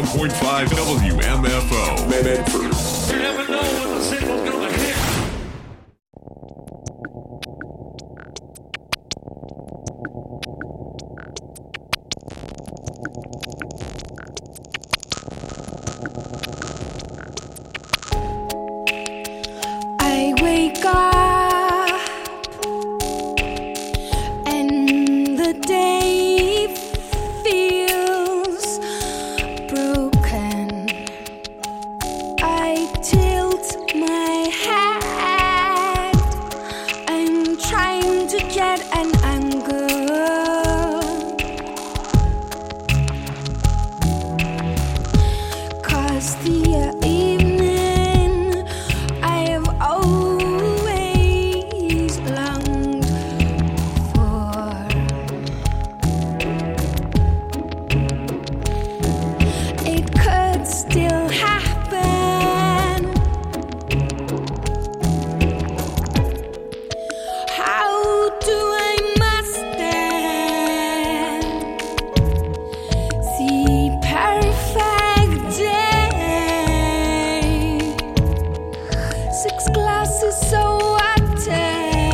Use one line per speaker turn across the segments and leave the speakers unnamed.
101.5 WMFO. Medford.
You never know when the signal's gonna hit.
I wake up and the day feels broken. I tilt my head. I'm trying to get an angle. 'Cause the evening I have always longed for. It could still happen. How do I master? See perfect day. 6 glasses so water.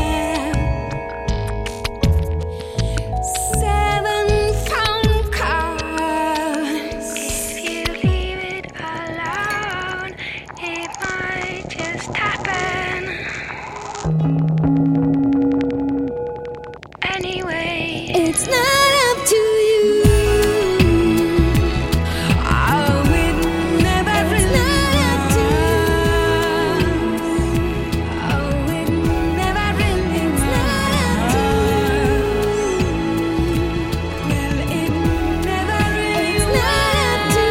7 phone calls. If you leave it alone, it might just happen. Anyway, it's not up to you. Oh, it never really was. Oh, it never really was. Well, it never really was. It's not up to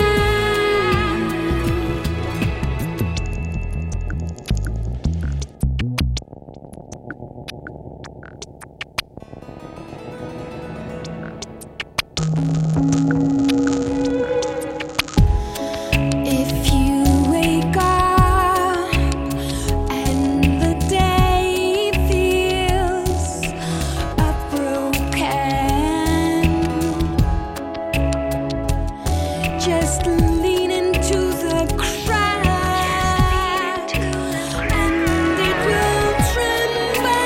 If you wake up and the day feels broken, just lean into the crowd and it will tremble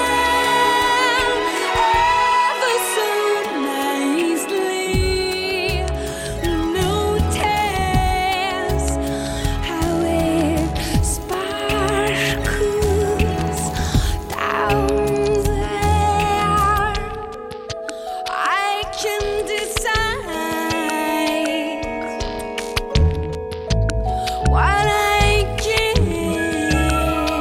ever so nicely. Notice how it sparkles down there. I can decide what I give,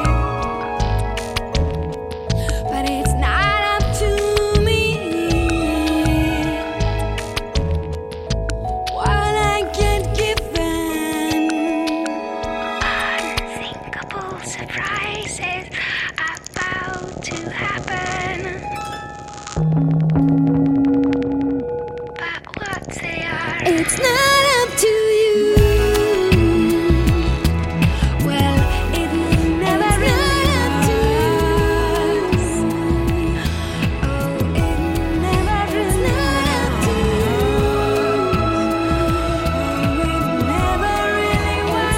but it's not up to me what I get given. Unthinkable surprises about to happen. But what they are, it's not up to you. Well, it never really was. Oh, it never really was. Oh, it never really was.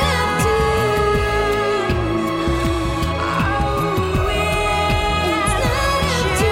Oh, it's not up to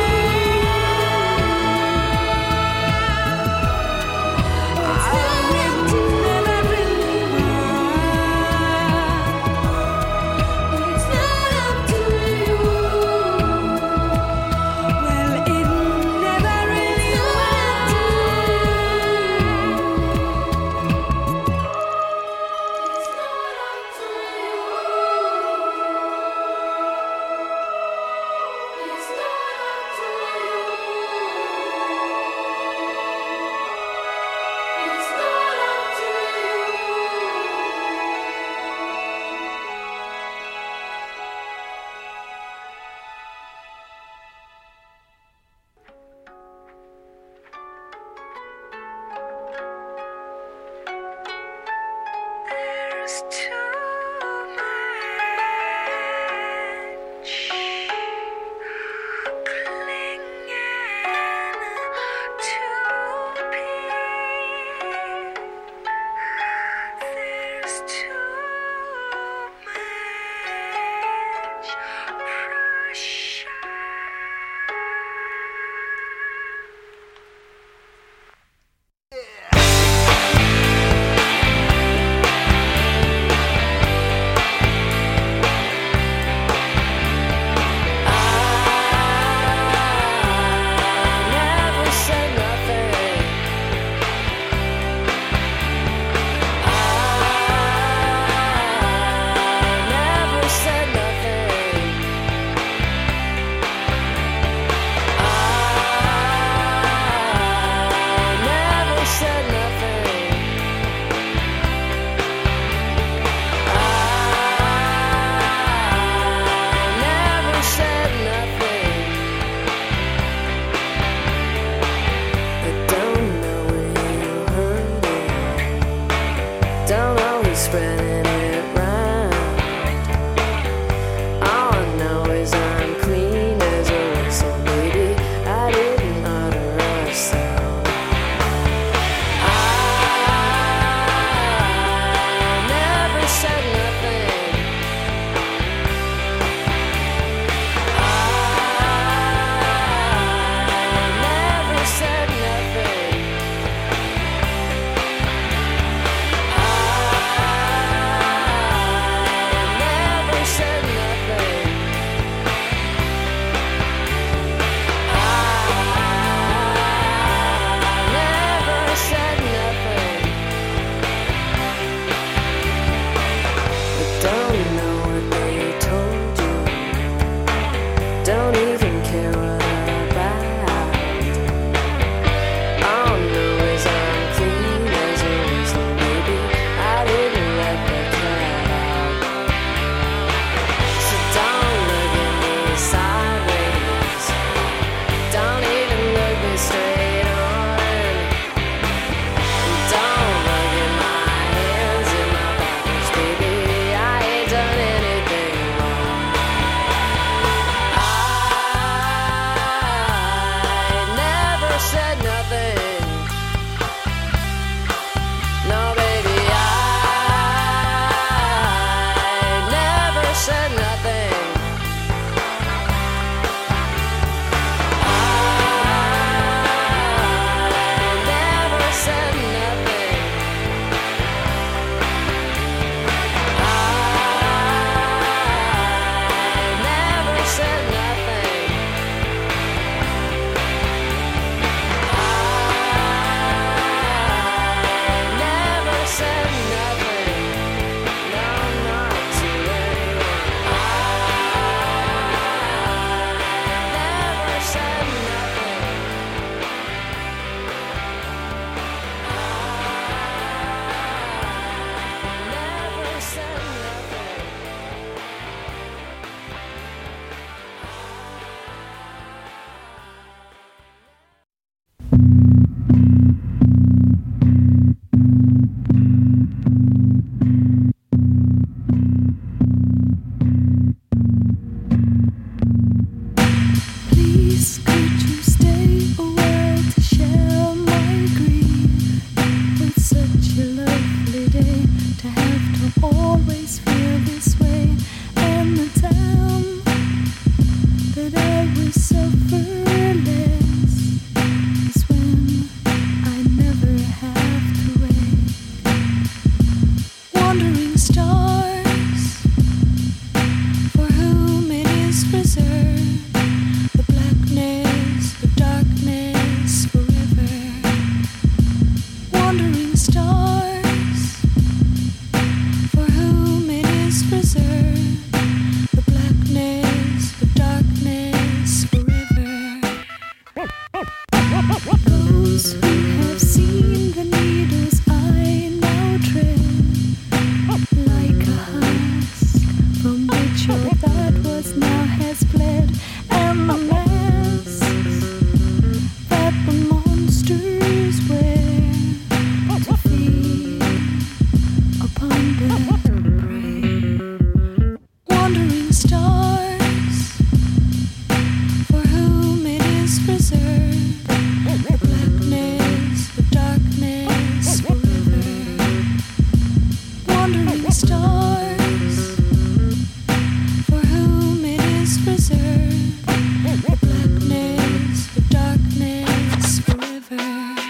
preserved. Blackness, the darkness forever. Wandering stars, for whom it is reserved. Blackness, the darkness forever.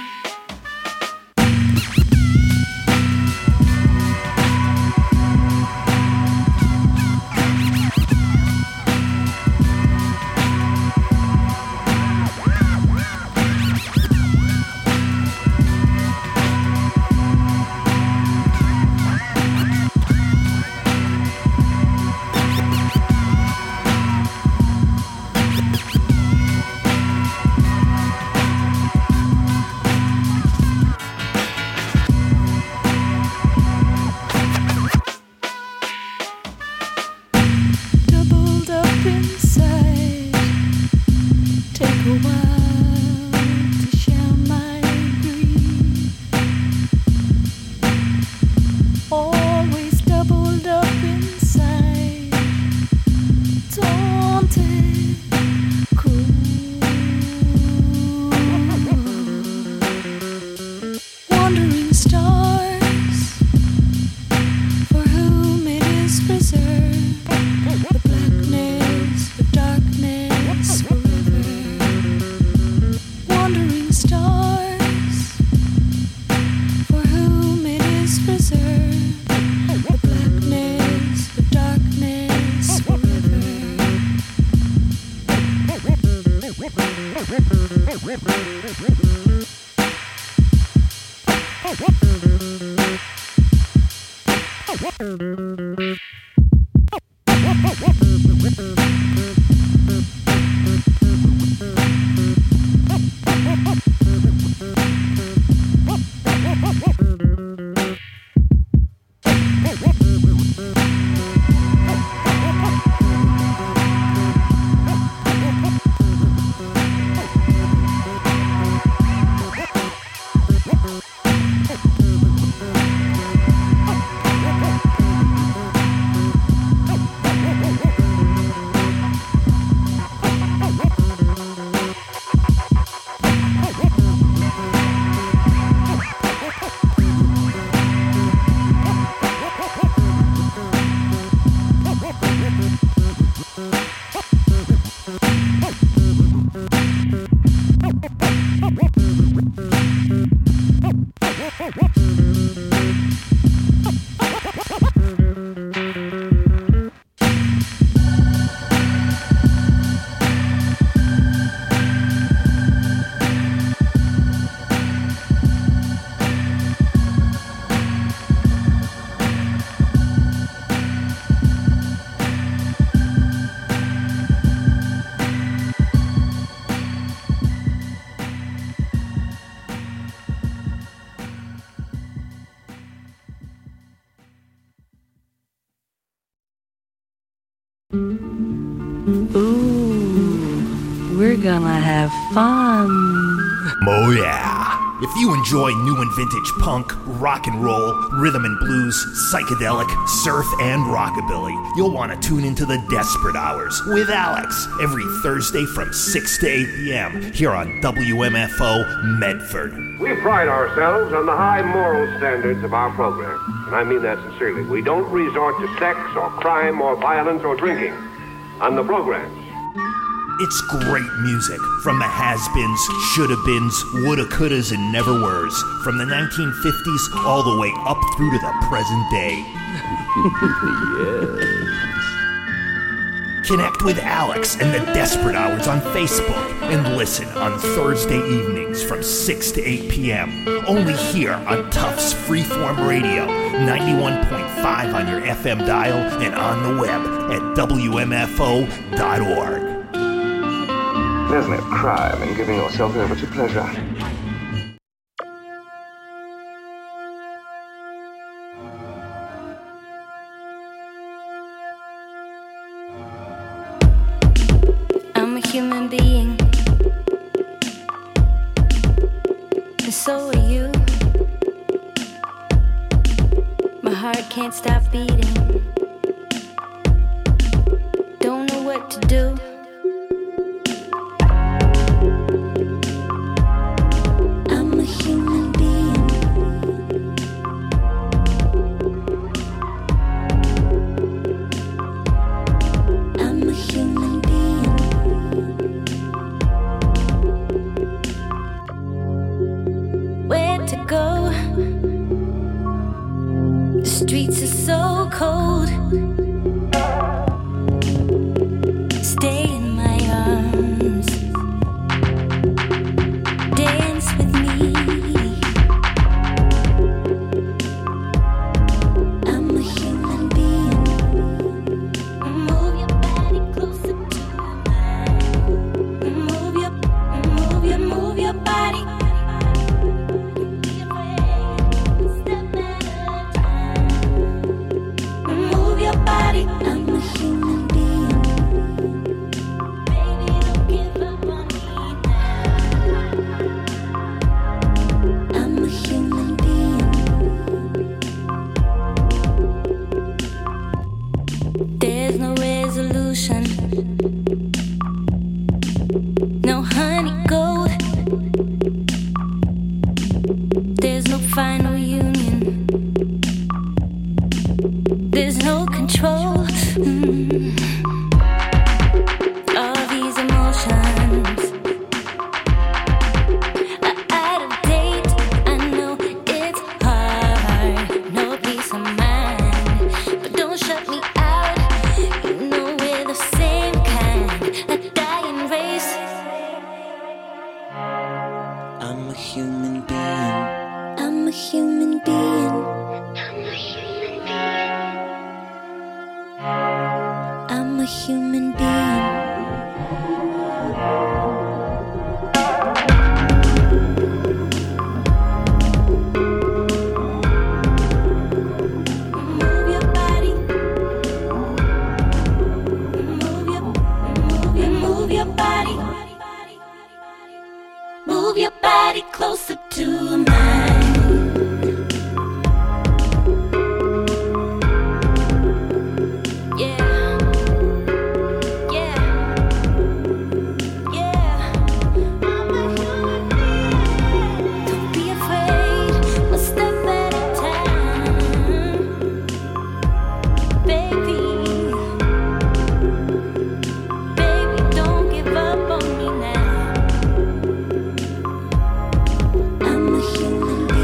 Doubled up inside, take a while to share my grief. Always doubled up inside, daunted, cruel. Wandering stars, for whom it is reserved. The blackness, the darkness forever. Wandering stars, for whom it is reserved. The blackness, the darkness forever.
Ooh, we're gonna have fun.
Oh yeah. If you enjoy new and vintage punk, rock and roll, rhythm and blues, psychedelic, surf, and rockabilly, you'll want to tune into the Desperate Hours with Alex every Thursday from 6 to 8 p.m. here on WMFO Medford.
We pride ourselves on the high moral standards of our program, and I mean that sincerely. We don't resort to sex or crime or violence or drinking on the programs.
It's great music from the has-beens, shoulda-beens, woulda, couldas, and never-weres, from the 1950s all the way up through to the present day. Yes. Connect with Alex and the Desperate Hours on Facebook and listen on Thursday evenings from 6 to 8 p.m. Only here on Tufts Freeform Radio, 91.5 on your FM dial and on the web at WMFO.org.
There's no crime in giving yourself over to pleasure.
I'm a human being, and so are you. My heart can't stop beating. Don't know what to do. Streets are so cold. Stay in my arms. Dance with me. I'm a human being. Move your body closer to mine. Move your body. Step at a time. Move your body. I'm a human being. Baby, don't give up on me now. I'm a human being. There's no resolution, no honey gold. There's no final union. There's no control. All these emotions are out of date. I know it's hard, no peace of mind, but don't shut me out. You know we're the same kind, a dying race.
I'm a human being.
I'm a human being. I'm a human being. Move your body. Move your body. Move your body closer to mine. Yeah. Yeah. Yeah. I'm a human being. Don't be afraid. One step at a time. Baby. Baby, don't give up on me now. I'm a human being.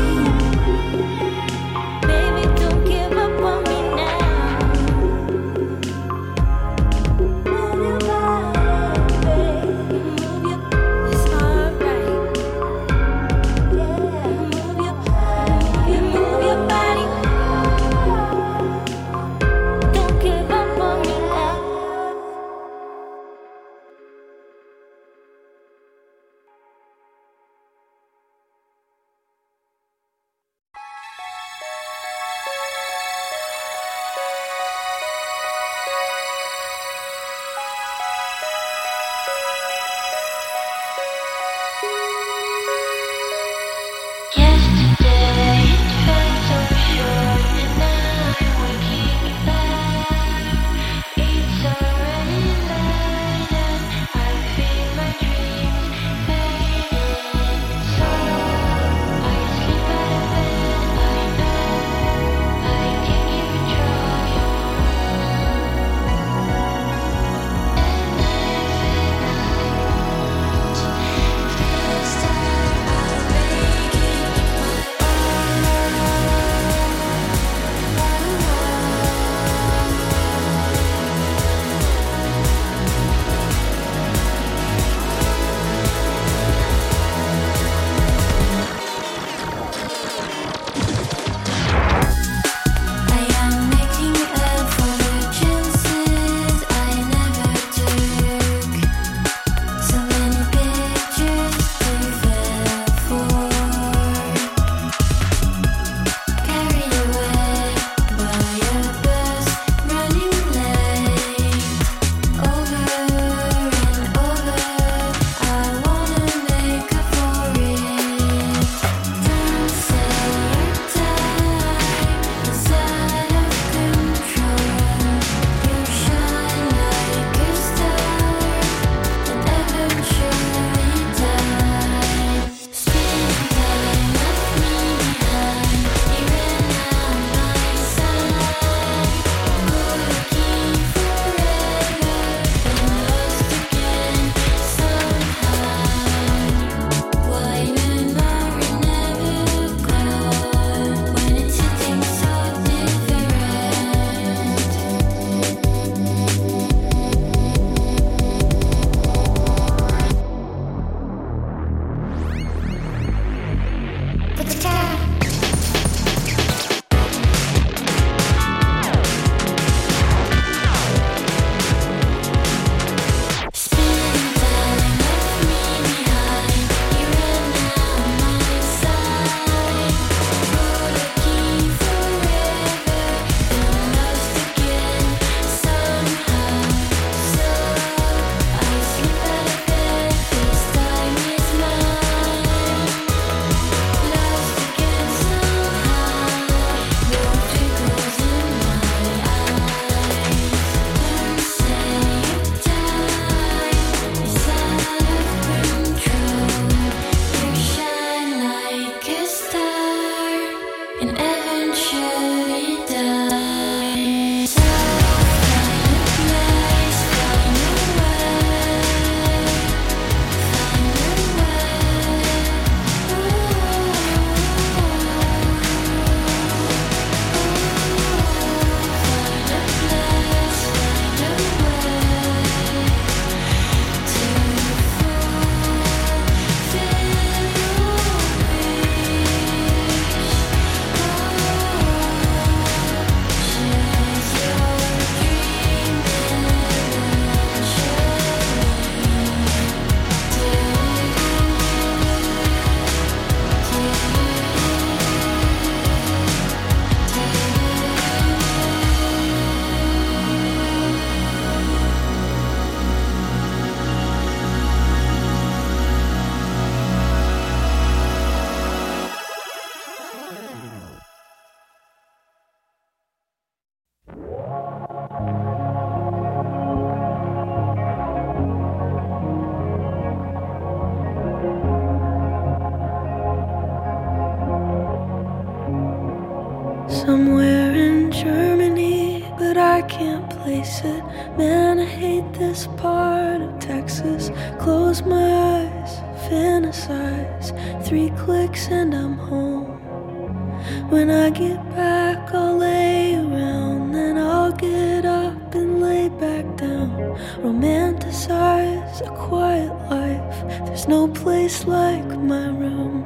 somewhere in Germany, but I can't place it. Man, I hate this part of Texas. Close my eyes, fantasize. 3 clicks and I'm home. When I get back, I'll lay around, then I'll get up and lay back down. Romanticize a quiet life. There's no place like my room.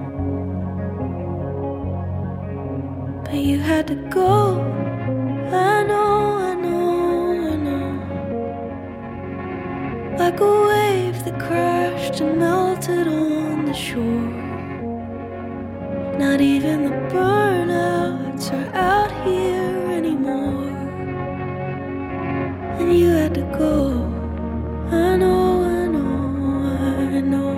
But you had to go. I know, I know, I know. Like a wave that crashed and melted on the shore. Not even the burnouts are out here anymore. And you had to go. I know, I know, I know.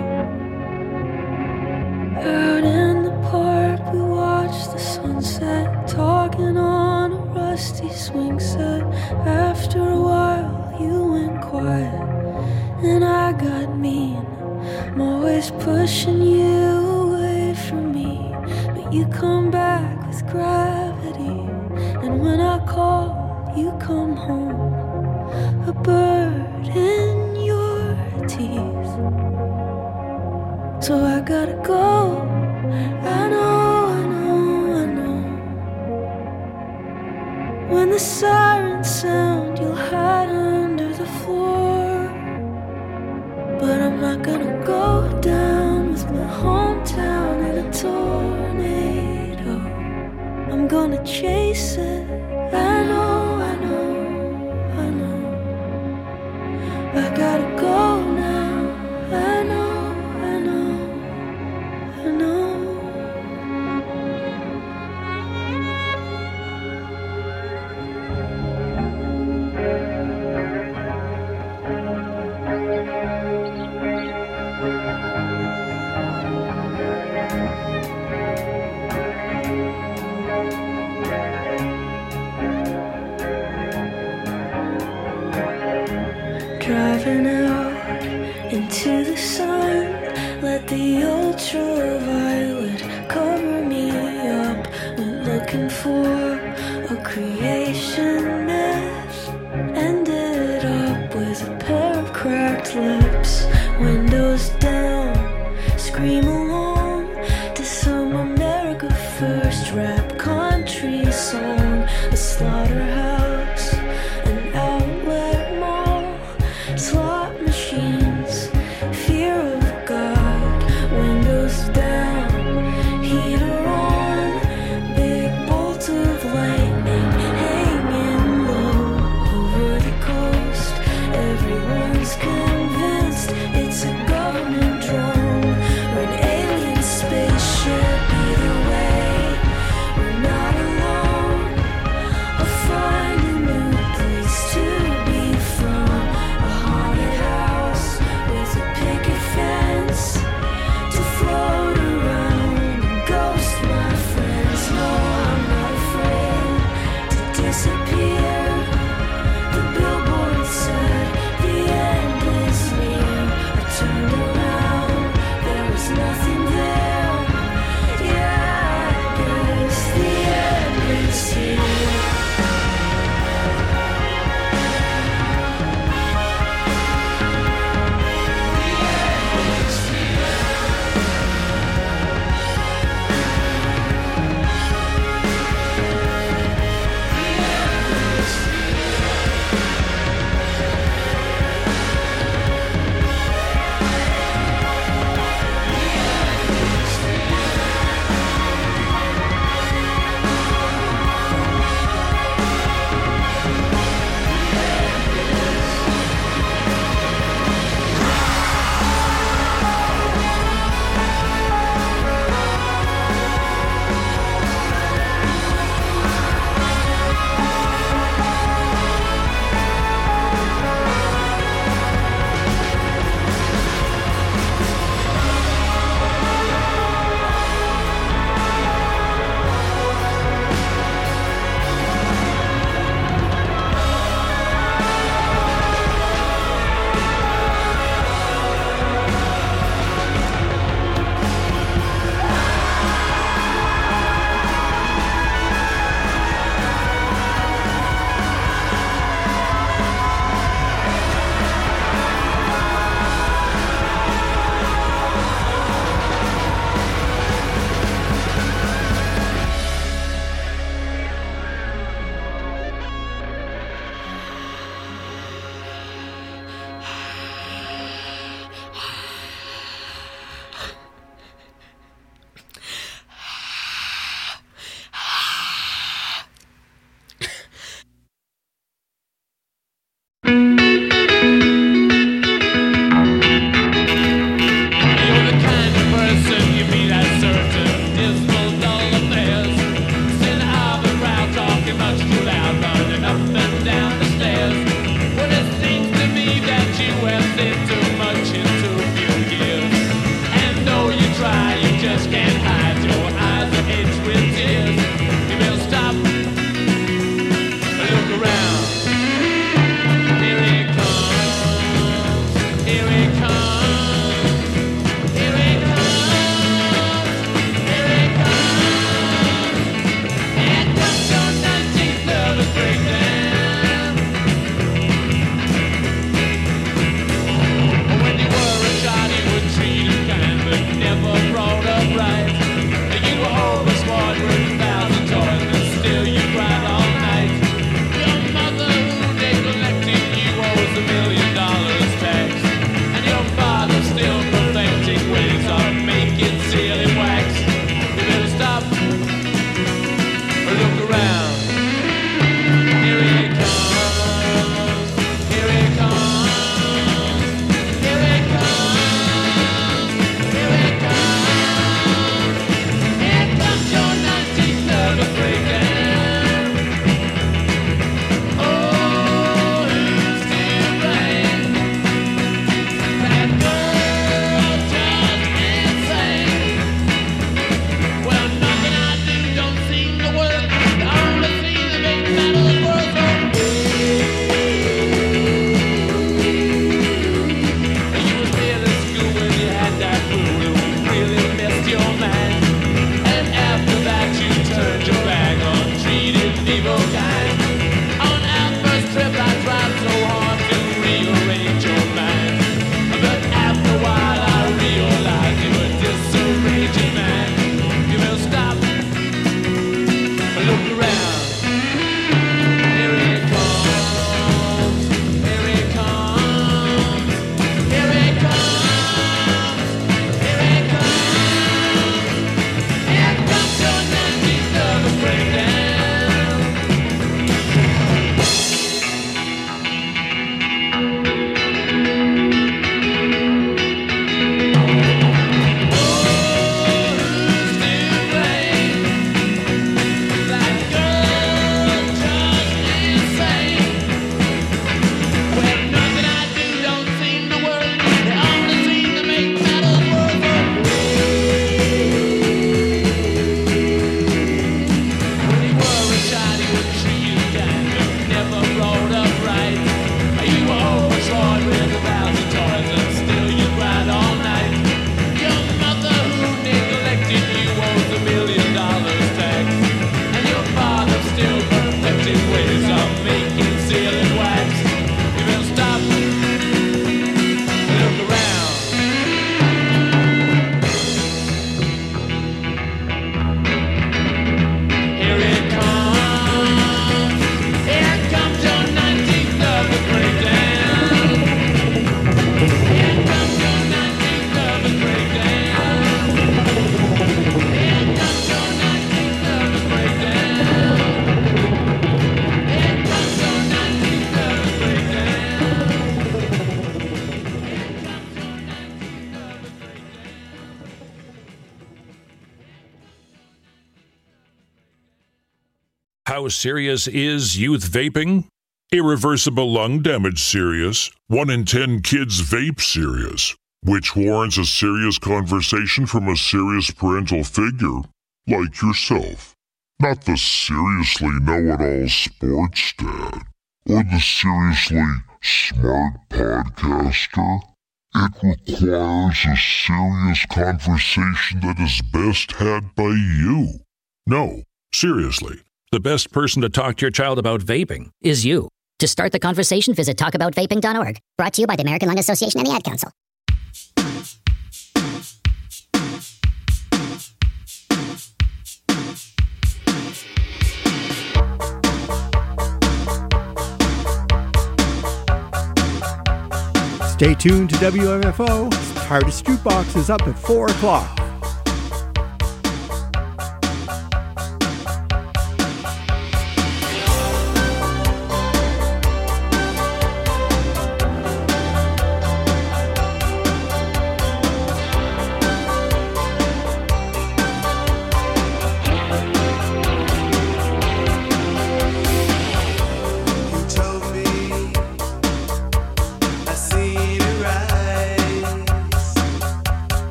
Out in the park we watched the sunset, talking on a rusty swing set. After a while you went quiet and I got mean. I'm always pushing you away from me, but you come back with gravity. And when I call, you come home, a bird in your teeth. So I gotta go. I know, I know, I know. When the sirens sound, you'll hide under the floor. But I'm not gonna go down with my hometown in a tornado. I'm gonna chase it. I know, I know, I know. I gotta go now. I know, I know, I know. Driving out into the sun, let the ultraviolet cover me up. Went looking for a creation myth, ended up with a pair of cracked lips. Windows down, scream along to some America First rap country song. A slaughterhouse, an outlet mall, slot machines, fear of God. Windows down, heater on, big bolt of lightning hanging low over the coast. Everyone's convinced it's a government drone or an
How serious is youth vaping? Irreversible lung damage serious. 1 in 10 kids vape serious, which warrants a serious conversation from a serious parental figure, like yourself. Not the seriously know-it-all sports dad, or the seriously smart podcaster. It requires a serious conversation that is best had by you. No, seriously, the best person to talk to your child about vaping is you.
To start the conversation, visit talkaboutvaping.org. Brought to you by the American Lung Association and the Ad Council.
Stay tuned to WMFO. Hardest Jukebox is up at 4 o'clock.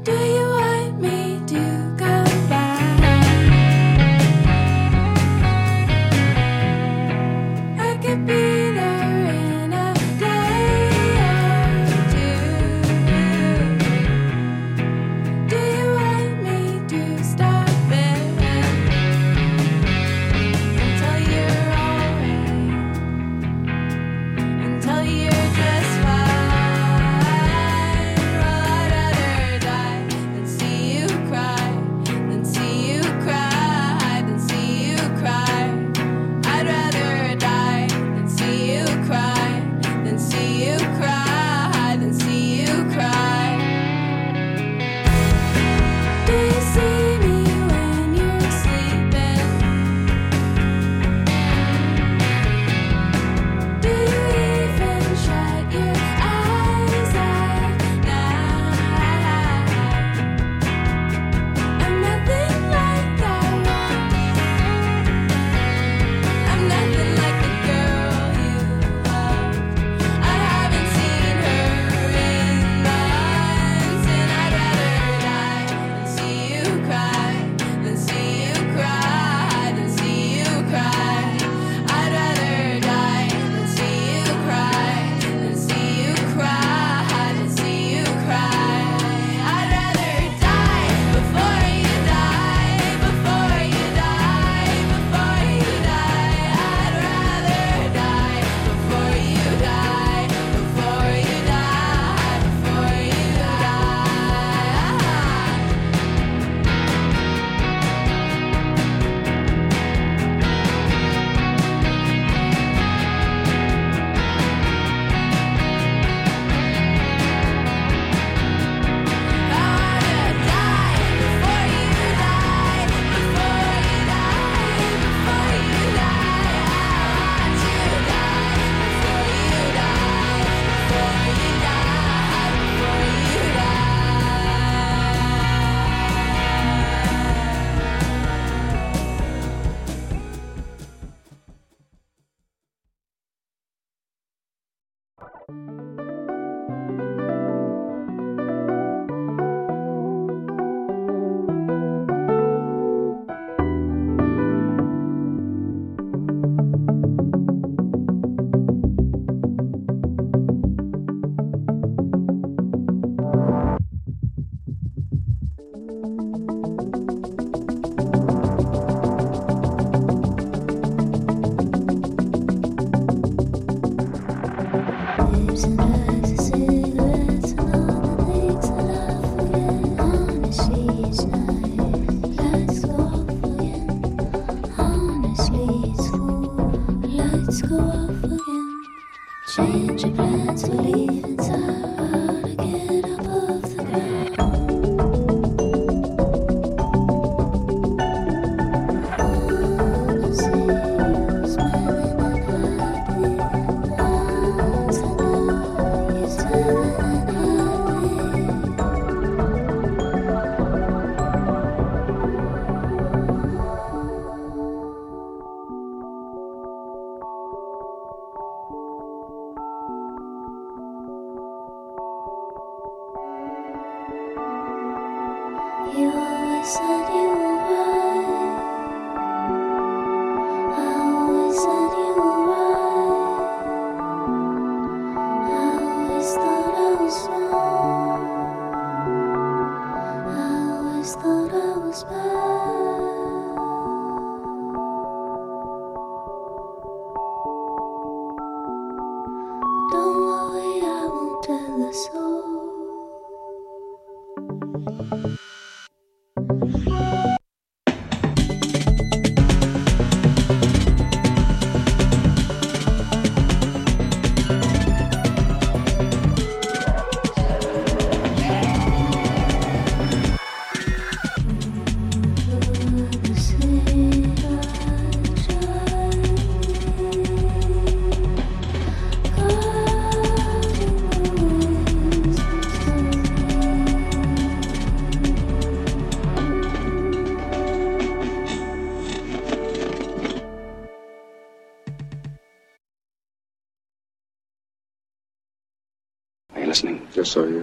Yes, I am.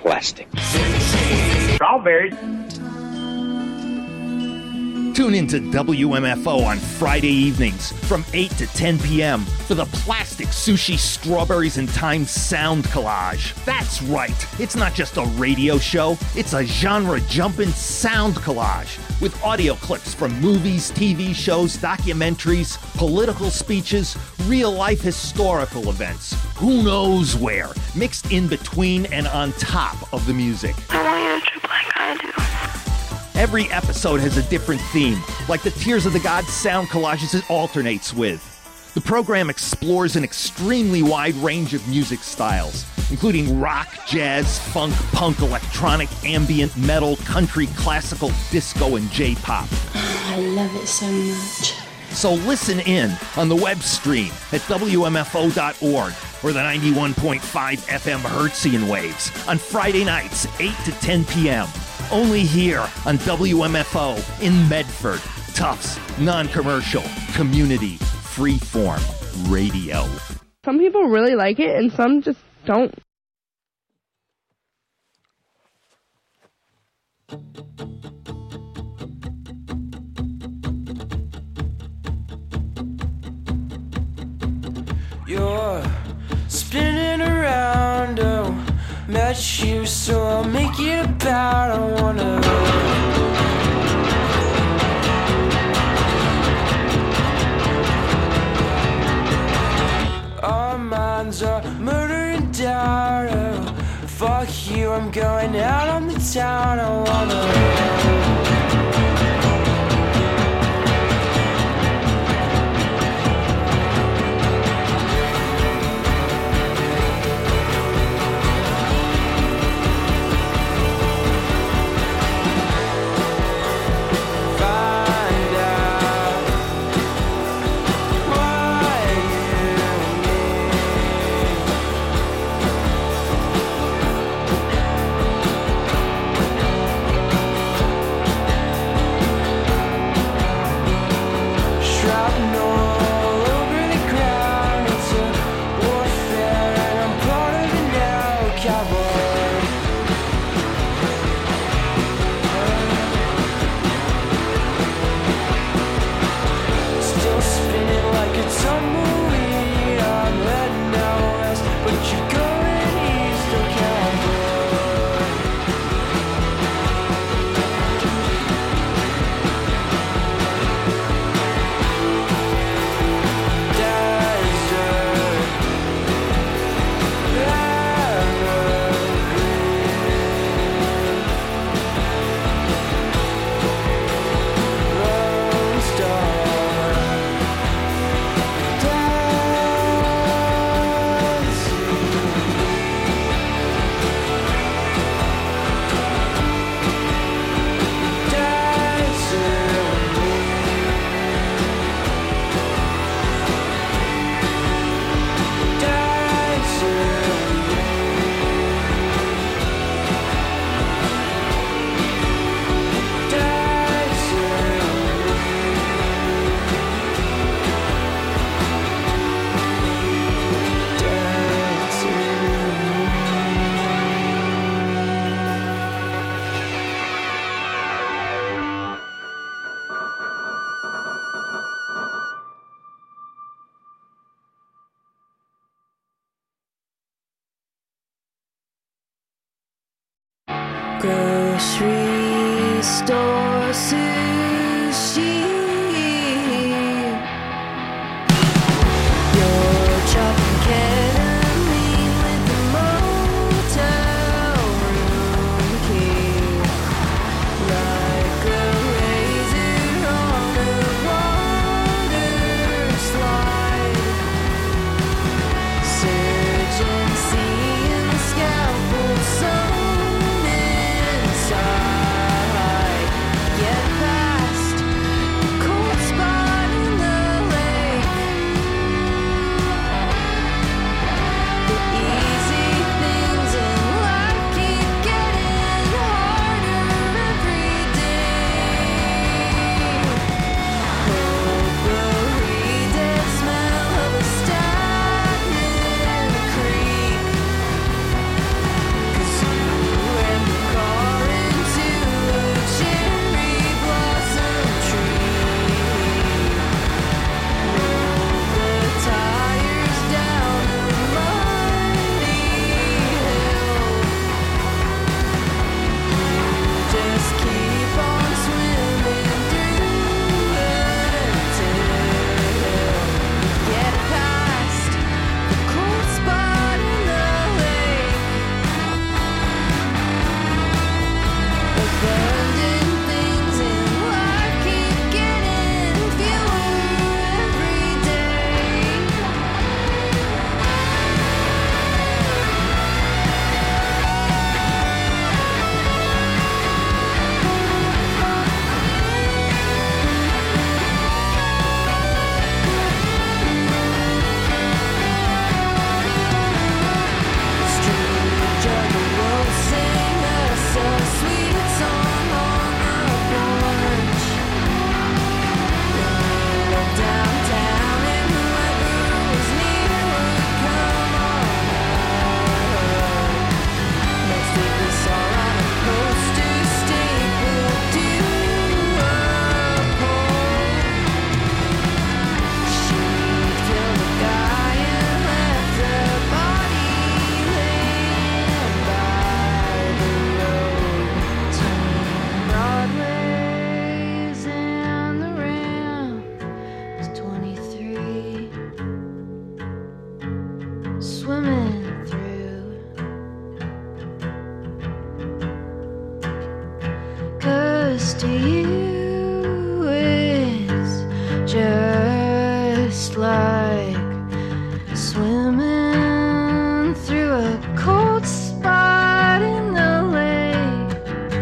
plastic.
Strawberries.
Tune in to WMFO on Friday evenings from 8 to 10 p.m. for the Plastic Sushi Strawberries and Time Sound Collage. That's right, it's not just a radio show, it's a genre-jumping sound collage with audio clips from movies, TV shows, documentaries, political speeches, real-life historical events, who knows where, mixed in between and on top of the music.
I want you to trip like I do.
Every episode has a different theme, like the Tears of the Gods sound collages it alternates with. The program explores an extremely wide range of music styles, including rock, jazz, funk, punk, electronic, ambient, metal, country, classical, disco, and J-pop.
I love it so much.
So listen in on the web stream at WMFO.org or the 91.5 FM Hertzian waves on Friday nights, 8 to 10 p.m. Only here on WMFO in Medford. Tufts, non-commercial, community, freeform radio.
Some people really like it and some just don't.
You're spinning around, oh, met you, so I'll make it about, I wanna. Our minds are murder and doubt, oh, fuck you, I'm going out on the town, I wanna.
Grocery store sushi. You're chopping ketamine with the motel room key, like a razor on a water slide. Surgeon seeing the scalpel. Get back. close to you is just like swimming through a cold spot in the lake.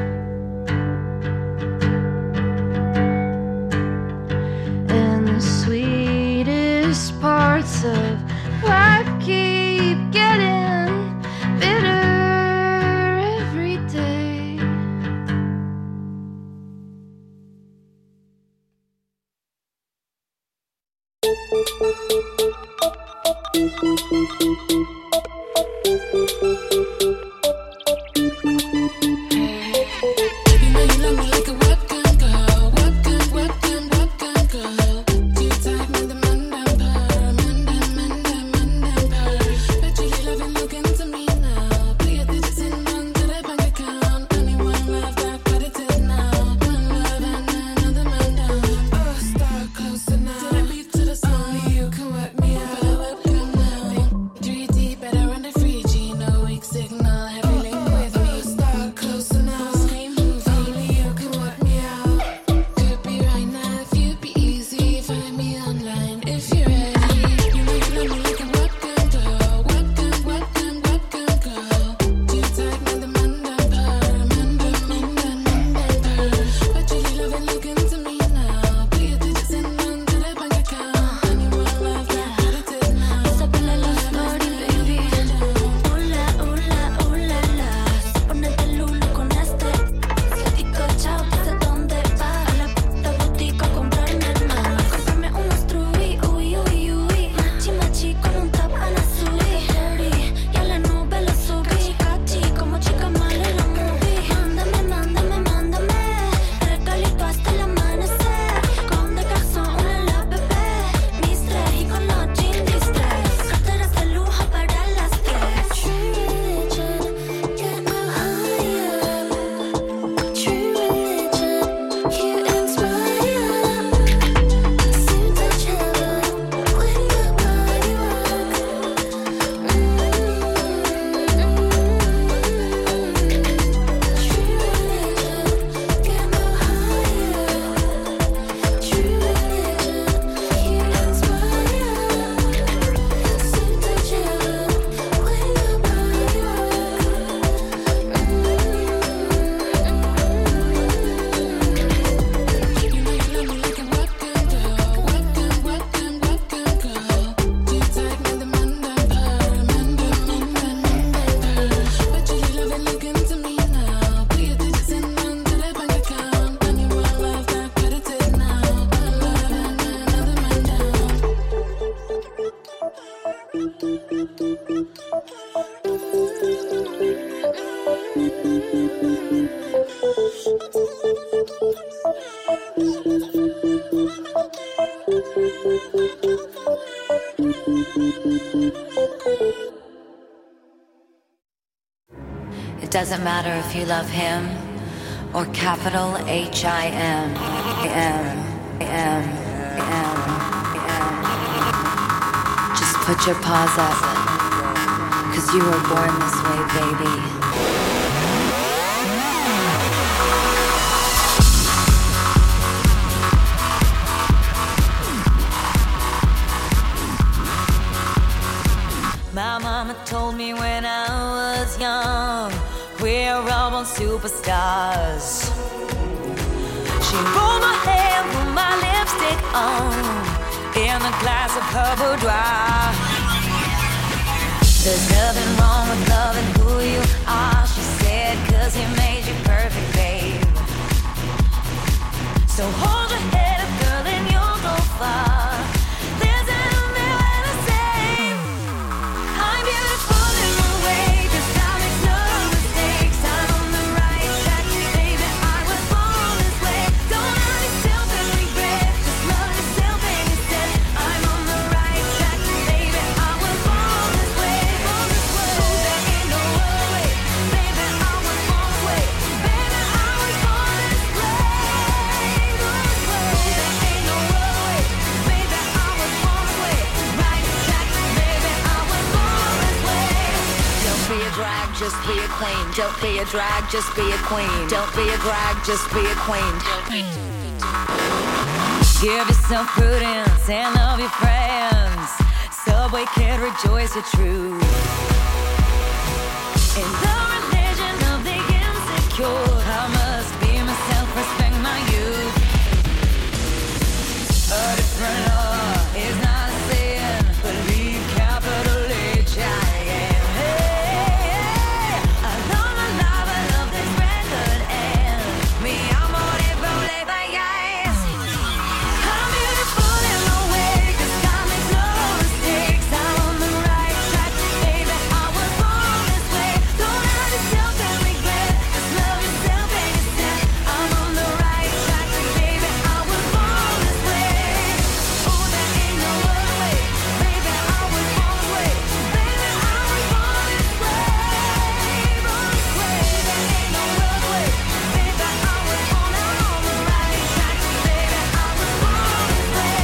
And the sweetest parts of life keep getting bitter every day.
It doesn't matter if you love him or capital H-I-M. Just put your paws up, 'cause you were born this way, baby.
My mama told me when I was young, we're all born superstars. She rolled my hair, put my lipstick on, in a glass of her boudoir. There's nothing wrong with loving who you are, she said, 'cause he made you perfect, babe. So hold your head up, girl, and you'll go far. Don't be a drag, just be a queen. Don't be a drag, just be a queen. Don't be a drag, just be a queen. Give yourself prudence and love your friends. Subway kid, rejoice your truth. In the religion of the insecure, I must be myself, respect my youth. A different law is not a sin. Believe capital H-I-M. Hey, I love my life, I love this record, and me, I'm on it, roll it, yes. I'm beautiful in my way, 'cause God makes no mistakes. I'm on the right track, baby, I was born this way. Don't hurt yourself and regret, just love yourself and yourself. I'm on the right track, baby, I was born this way. Oh, there ain't no other way, baby, I was born this way. Baby, I was born this way, born this way. There ain't no other way, baby, I was born, I'm on the right track, baby, I was born this way.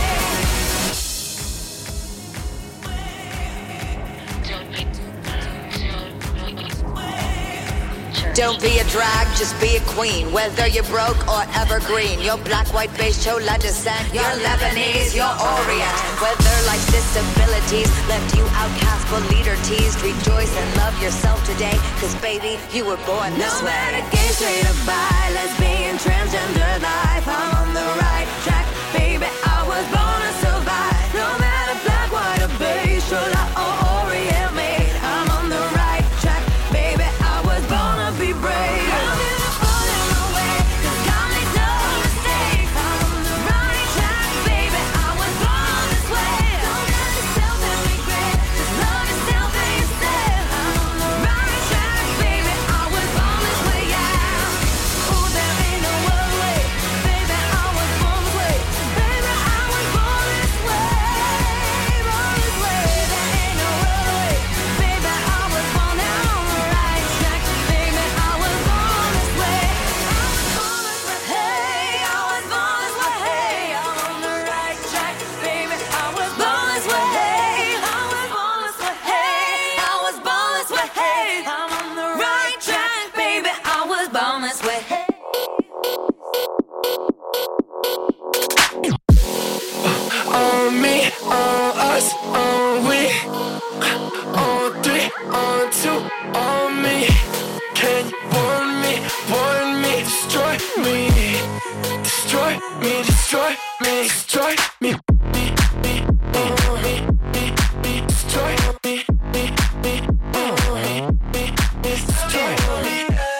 Don't be a drag, just be a queen. Whether you're broke or evergreen, you're black, white, beige, chola descent, you're Lebanese, you're Orient. Whether life's disabilities left you outcast but leader teased, rejoice and love yourself today, 'cause baby, you were born this way. No matter gay, straight or bi, lesbian, transgender life, I'm on the right track, baby, I was born to survive. No matter black, white or beige, chola or Orient made, I'm on the right track, baby, I was born to be brave. I'm beautiful in my way, 'cause God makes no mistakes. I'm on the right track, baby, I was born this way. Don't hurt yourself and regret, just love yourself and yourself. I'm on the right track, baby, I was born this way, yeah. Oh, there ain't no other way, baby, I was born this way. Baby, I was born this way, born this way. There ain't no other way, baby, I was born, now I'm on the right track, baby, I was born this way. I was born this way, hey, I was born this way, hey, I'm on the right track, baby, I was born this way, hey, I was born this way, hey, I was born this way, hey, I'm on the right track, baby, I was born this way, hey.
On me, on us, on we, on three, on two, on me. Can you warn me, destroy me, destroy me, destroy me, destroy me, destroy me, destroy me, destroy me,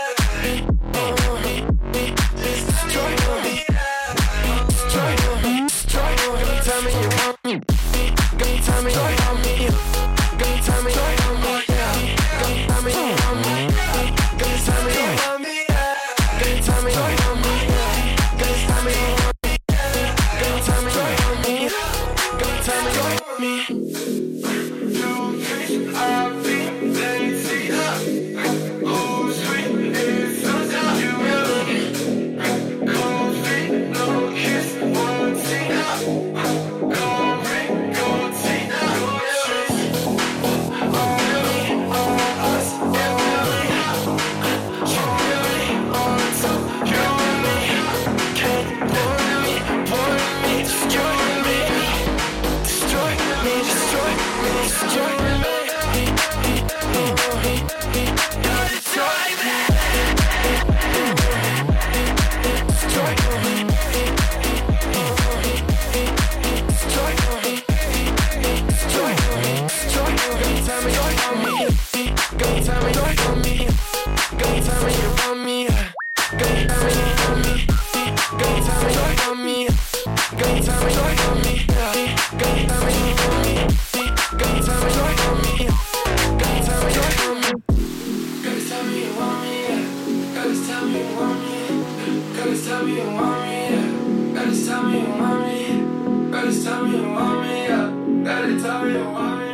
destroy me. Tell me you want me. Tell me you want me. Tell me you want me. Tell me you want me. Tell me you want me. Tell me you want me. Tell me you want me. Tell me you want me. Tell me you want me. I'll be plenty up. Oh, sweet is so down. You will be. No feet, no kiss, one thing up. Go ring, go teen up. On me, on us, yeah, really. Really, on to you and me. Can you warn me, destroy me. Destroy me, destroy me, destroy me. Destroy me. Destroy me. Destroy me. Destroy me. Destroy me. Tell me you want me. Tell me you want me. Tell me you want me. Tell me you want me. Tell me you want me. Tell me you want me. Tell me you want me. Tell me you want me. Tell me you want me. Gotta tell me you want me. Gotta tell me you want me. Gotta tell me you want me. Gotta tell me you want me. Gotta tell me you want me. Gotta tell me you want me.